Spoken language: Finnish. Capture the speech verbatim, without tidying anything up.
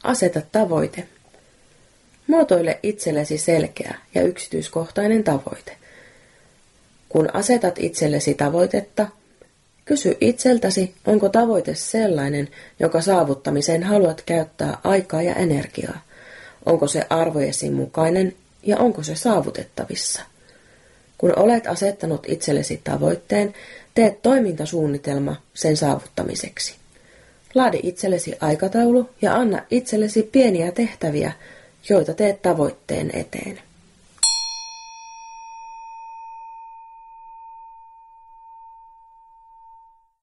Aseta tavoite. Muotoile itsellesi selkeä ja yksityiskohtainen tavoite. Kun asetat itsellesi tavoitetta, kysy itseltäsi, onko tavoite sellainen, jonka saavuttamiseen haluat käyttää aikaa ja energiaa. Onko se arvojesi mukainen ja onko se saavutettavissa? Kun olet asettanut itsellesi tavoitteen, teet toimintasuunnitelma sen saavuttamiseksi. Laadi itsellesi aikataulu ja anna itsellesi pieniä tehtäviä, joita teet tavoitteen eteen.